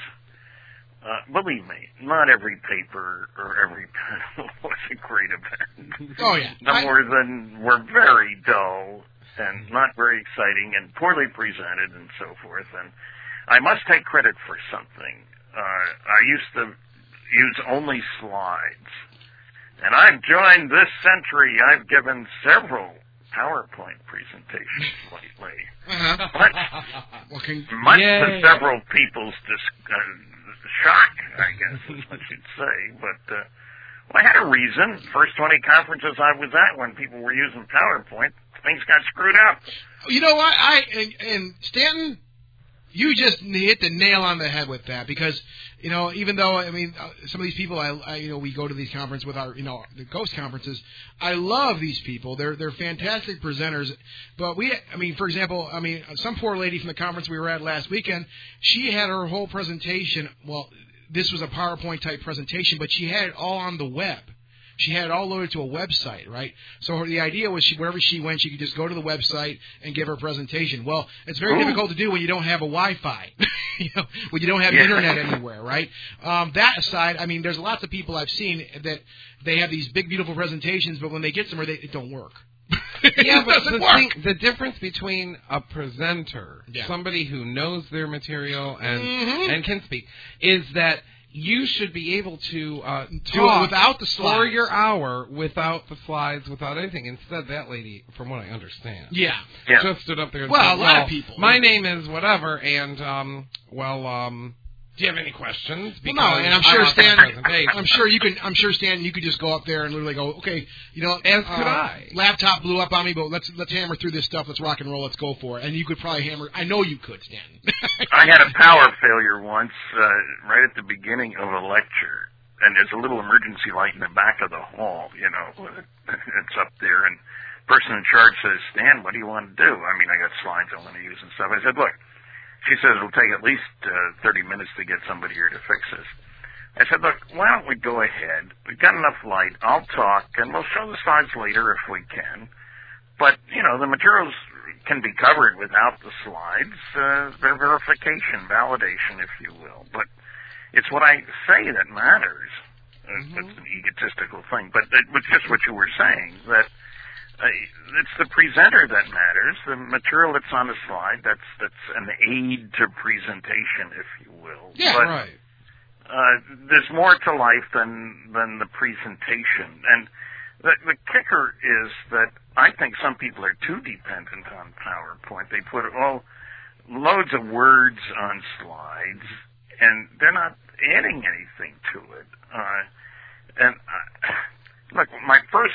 uh, believe me, not every paper or every panel was a great event. Oh, yeah. Some I- were, then were very dull and not very exciting and poorly presented and so forth. And I must take credit for something. Uh, I used to use only slides. And I've joined this century. I've given several PowerPoint presentations lately. Uh-huh. Much, Well, can, much Yay. to several people's dis- uh, shock, I guess is what you'd say. But uh, well, I had a reason. First twenty conferences I was at when people were using PowerPoint, things got screwed up. you know what? I and, and Stanton, you just hit the nail on the head with that, because you know, even though I mean uh, some of these people, I, I you know we go to these conferences with our you know the Ghost conferences. I love these people. They're they're fantastic presenters. But we, I mean, for example, I mean, some poor lady from the conference we were at last weekend. She had her whole presentation. Well, this was a PowerPoint type presentation, but she had it all on the web. She had it all loaded to a website, right? So her, the idea was she, wherever she went, she could just go to the website and give her presentation. Well, it's very Ooh. difficult to do when you don't have a Wi-Fi, you know, when you don't have Yeah. internet anywhere, right? Um, that aside, I mean, there's lots of people I've seen that they have these big, beautiful presentations, but when they get somewhere, they, it don't work. Yeah, it but doesn't the, work. thing, the difference between a presenter, Yeah. somebody who knows their material and Mhm. and can speak, is that you should be able to uh, Do it talk without the for slides. your hour without the slides, without anything. Instead, that lady, from what I understand, Yeah. Yeah. just stood up there and Well, said, a lot of well, people. my name is whatever, and, um, well, um, do you have any questions? Well, no, and I'm I sure want the Stan. presentation. I'm sure you can. I'm sure Stan. You could just go up there and literally go, okay, you know, As uh, could I. Laptop blew up on me, but let's let's hammer through this stuff. Let's rock and roll. Let's go for it. And you could probably hammer. I know you could, Stan. I had a power failure once, uh, right at the beginning of a lecture, and there's a little emergency light in the back of the hall, you know, it's up there, and the person in charge says, Stan, what do you want to do? I mean, I got slides I want to use and stuff. I said, look, she says it'll take at least uh, thirty minutes to get somebody here to fix this. I said, look, why don't we go ahead? We've got enough light. I'll talk, and we'll show the slides later if we can. But, you know, the materials can be covered without the slides. Uh, they're verification, validation, if you will. But it's what I say that matters. Uh, Mm-hmm. It's an egotistical thing. But it was just what you were saying, that uh, it's the presenter that matters. The material that's on the slide, that's that's an aid to presentation, if you will. Yeah, but, right. Uh, there's more to life than than the presentation. And the, the kicker is that I think some people are too dependent on PowerPoint. They put all loads of words on slides, and they're not adding anything to it. Uh, and uh, look, my first...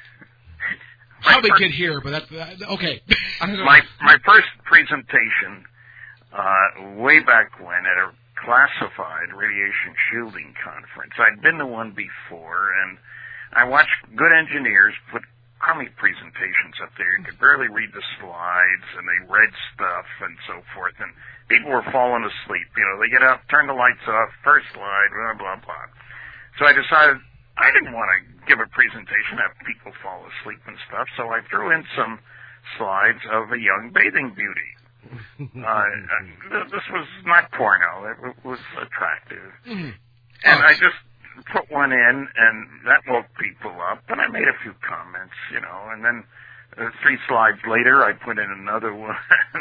my How they first- get here, but that's uh, okay. my my first presentation uh, way back when at a classified radiation shielding conference. I'd been to one before, and I watched good engineers put crummy presentations up there. You could barely read the slides, and they read stuff and so forth, and people were falling asleep. You know, they get up, turn the lights off, first slide, blah, blah, blah. So I decided I didn't want to give a presentation, have people fall asleep and stuff, so I threw in some slides of a young bathing beauty. uh, this was not porno. It was attractive. Mhm. And Oh. I just put one in, and that woke people up. And I made a few comments, you know, and then uh, three slides later, I put in another one.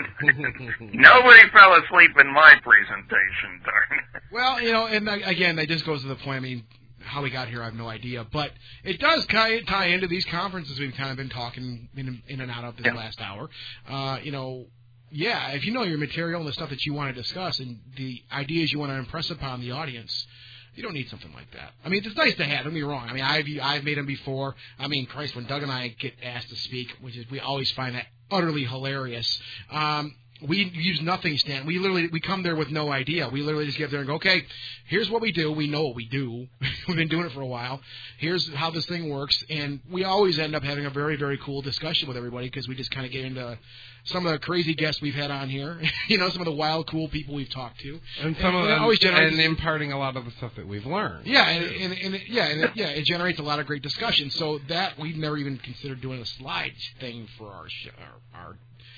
Nobody fell asleep in my presentation, darn it. Well, you know, and uh, again, that just goes to the point. I mean, how we got here, I have no idea. But it does tie, tie into these conferences we've kind of been talking in, in and out of this yeah. last hour. Uh, you know, yeah, if you know your material and the stuff that you want to discuss and the ideas you want to impress upon the audience, you don't need something like that. I mean, it's nice to have. Don't get me wrong. I mean, I've I've made them before. I mean, Christ, when Doug and I get asked to speak, which is we always find that utterly hilarious. Um, we use nothing, Stan. We literally we come there with no idea. We literally just get there and go, okay, here's what we do. We know what we do. We've been doing it for a while. Here's how this thing works, and we always end up having a very very cool discussion with everybody because we just kind of get into some of the crazy guests we've had on here, you know, some of the wild, cool people we've talked to, and some and, of them, always and imparting a lot of the stuff that we've learned. Yeah, and, and, and it, yeah, and it, yeah, it generates a lot of great discussion. So that we've never even considered doing a slides thing for our show, our, our.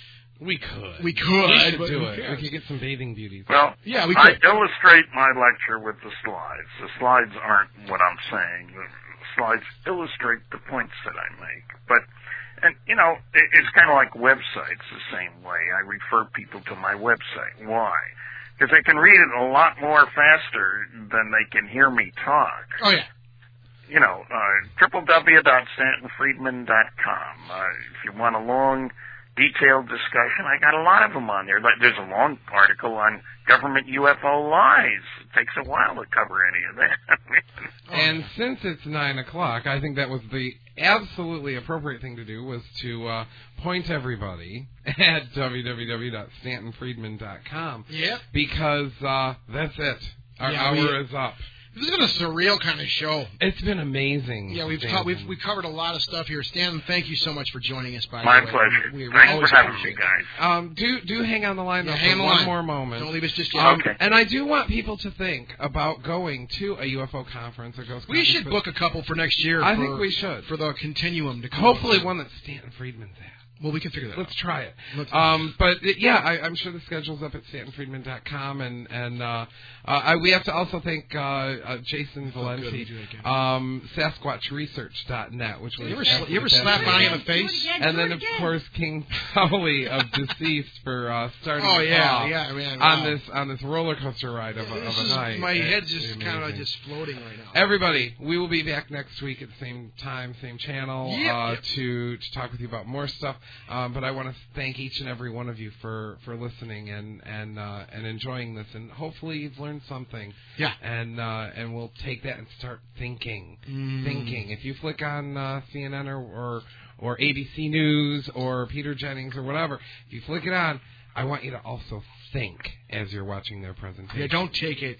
We could. We could. We should but do who it. cares? We could get some bathing beauties. Well, yeah, we I could. illustrate my lecture with the slides. The slides aren't what I'm saying. The slides illustrate the points that I make. But, and you know, it, it's kind of like websites the same way. I refer people to my website. Why? Because they can read it a lot more faster than they can hear me talk. Oh, yeah. You know, uh, w w w dot stanton friedman dot com. Uh, if you want a long, detailed discussion, I got a lot of them on there. Like, there's a long article on government U F O lies. It takes a while to cover any of that. And since it's nine o'clock, I think that was the absolutely appropriate thing to do was to uh, point everybody at w w w dot stanton friedman dot com. Yep. Because uh, that's it. Our Yeah, hour we- is up. This has been a surreal kind of show. It's been amazing. Yeah, we've Stanton. co- we've we covered a lot of stuff here. Stan, thank you so much for joining us. By My the way, pleasure. We, we Thanks always for having me, appreciate guys. Um, do do hang on the line Yeah, though hang for on the one line. more moment. Don't leave us just yet. Um, Okay. And I do want people to think about going to a U F O conference or ghost We conference. should book a couple for next year. I for, think we should. for the continuum to come. Hopefully up. one that Stanton Friedman's at. Well, we can figure that Let's out. try it. Let's- Um, but it, yeah, I, I'm sure the schedule's up at stanton friedman dot com, and and uh, uh, I, we have to also thank uh, uh, Jason Oh, good. Valenti, We do it again. um, Sasquatch Research dot net, which was You ever, sl- after you ever that slap show. Bonnie in the face? And then of course King Powley of Deceased for uh, starting Oh yeah, off yeah, man. on wow. this on this roller coaster ride of, a- This of a is- night. my It's head's just kind of amazing. just floating right now. Everybody, we will be back next week at the same time, same channel, Yep, uh, yep. to to talk with you about more stuff. Um, but I want to thank each and every one of you for, for listening and and uh, and enjoying this, and hopefully you've learned something. Yeah. And uh, and we'll take that and start thinking, Mm. thinking. If you flick on uh, C N N or, or or A B C News or Peter Jennings or whatever, if you flick it on, I want you to also think as you're watching their presentation. Yeah, don't take it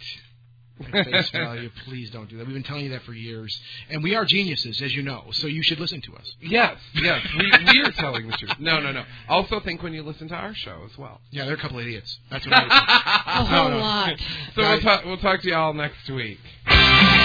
at face value. Please don't do that. We've been telling you that for years. And we are geniuses, as you know, so you should listen to us. Yes, yes, we, we are telling the truth. No, no, no. Also think when you listen to our show as well. Yeah, they're a couple of idiots. That's what I would say. A whole no. lot. So we'll, ta- we'll talk to you all next week.